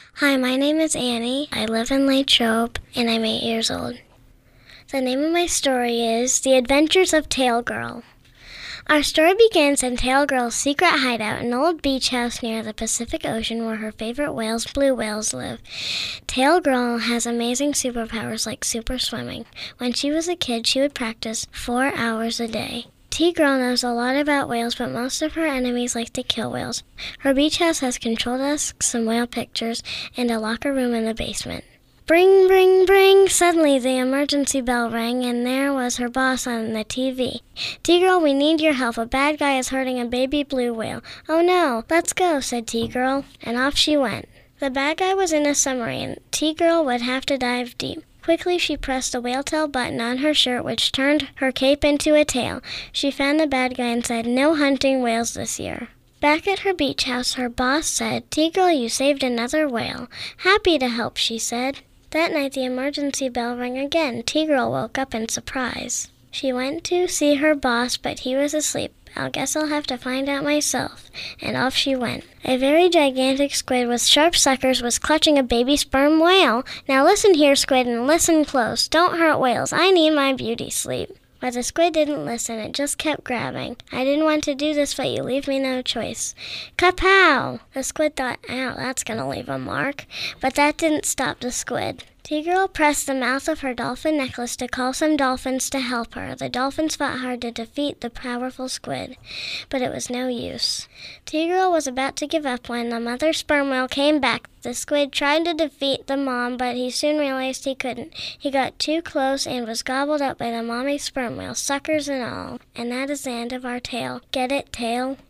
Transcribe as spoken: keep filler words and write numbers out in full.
Hi, my name is Annie. I live in Latrobe, and I'm eight years old. The name of my story is The Adventures of Tail Girl. Our story begins in Tail Girl's secret hideout, an old beach house near the Pacific Ocean where her favorite whales, blue whales, live. Tail Girl has amazing superpowers like super swimming. When she was a kid, she would practice four hours a day. T-Girl knows a lot about whales, but most of her enemies like to kill whales. Her beach house has control desks, some whale pictures, and a locker room in the basement. Bring, bring, bring! Suddenly the emergency bell rang, and there was her boss on the T V. T-Girl, we need your help. A bad guy is hurting a baby blue whale. Oh no, let's go, said T-Girl, and off she went. The bad guy was in a submarine. T-Girl would have to dive deep. Quickly she pressed a whale tail button on her shirt, which turned her cape into a tail. She found the bad guy and said, "No hunting whales this year." Back at her beach house, her boss said, "T-Girl, you saved another whale." "Happy to help," she said. That night the emergency bell rang again. T-Girl woke up in surprise. She went to see her boss, but he was asleep. "I guess I'll have to find out myself." And off she went. A very gigantic squid with sharp suckers was clutching a baby sperm whale. "Now listen here, squid, and listen close. Don't hurt whales. I need my beauty sleep." But the squid didn't listen. It just kept grabbing. "I didn't want to do this, but you leave me no choice." Kapow! The squid thought, "Ow, that's going to leave a mark." But that didn't stop the squid. T-Girl pressed the mouth of her dolphin necklace to call some dolphins to help her. The dolphins fought hard to defeat the powerful squid, but it was no use. T-Girl was about to give up when the mother sperm whale came back. The squid tried to defeat the mom, but he soon realized he couldn't. He got too close and was gobbled up by the mommy sperm whale, suckers and all. And that is the end of our tale. Get it, tail?